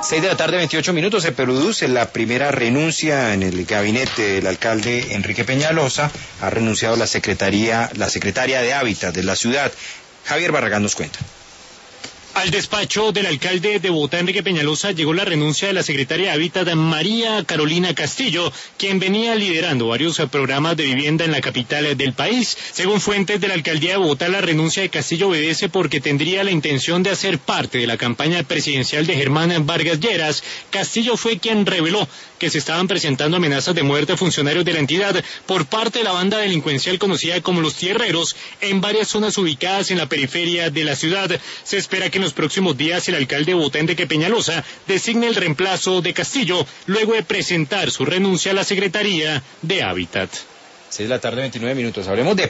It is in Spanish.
6 de la tarde, 28 minutos, se produce la primera renuncia en el gabinete del alcalde Enrique Peñalosa. Ha renunciado la secretaria de Hábitat de la ciudad. Javier Barragán nos cuenta. Al despacho del alcalde de Bogotá, Enrique Peñalosa, llegó la renuncia de la secretaria de Hábitat, María Carolina Castillo, quien venía liderando varios programas de vivienda en la capital del país. Según fuentes de la alcaldía de Bogotá, la renuncia de Castillo obedece porque tendría la intención de hacer parte de la campaña presidencial de Germán Vargas Lleras. Castillo fue quien reveló que se estaban presentando amenazas de muerte a funcionarios de la entidad por parte de la banda delincuencial conocida como Los Tierreros en varias zonas ubicadas en la periferia de la ciudad. Se espera que en los próximos días el alcalde de Bogotá, Enrique Peñalosa, designe el reemplazo de Castillo luego de presentar su renuncia a la Secretaría de Hábitat. 6 de la tarde, 29 minutos. Hablemos de